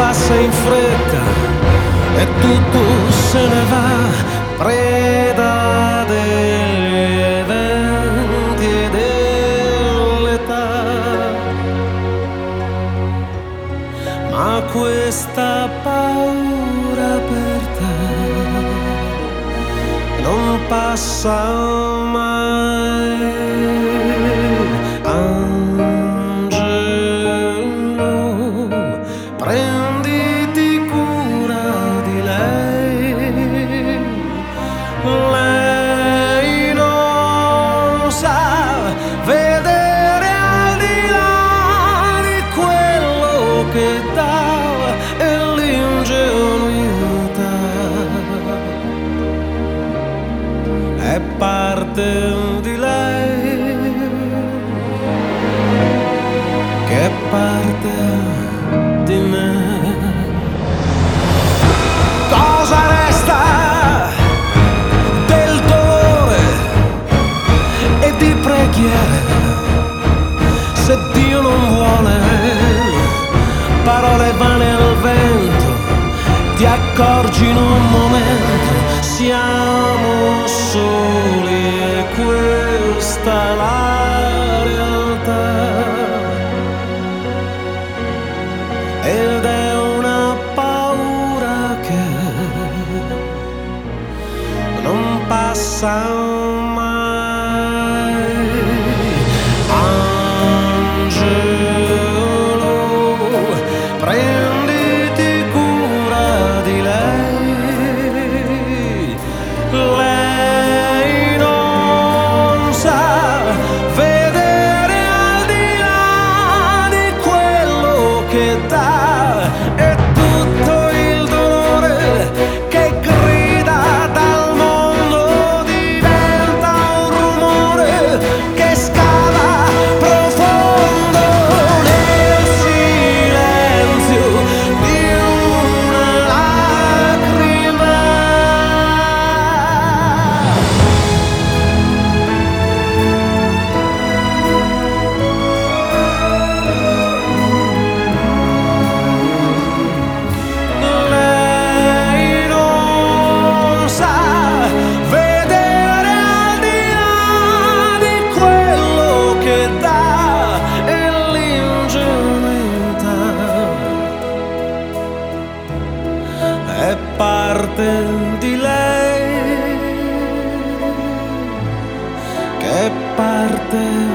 passa in fretta e tutto se ne va, preda degli eventi e dell'età. Ma questa paura per te non passa mai. Angelo, prenditi cura di lei. Lei non sa vedere al di là di quello che dà e l'ingenuità è parte di lei, che è parte di me. Cosa resta del dolore e di preghiere se Dio non vuole? Parole vane al vento, ti accorgi in un momento, siamo soli e questa è la realtà. Ed è una paura che non passa mai. Angelo, prenditi cura di lei. Lei non sa vedere al di là di quello che dà. E tutto il dolore che grida dal mondo diventa un rumore che scava profondo nel silenzio di una lacrima. Lei non sa vedere al di là di quello che dà e l'ingenuità è parte di lei, che è parte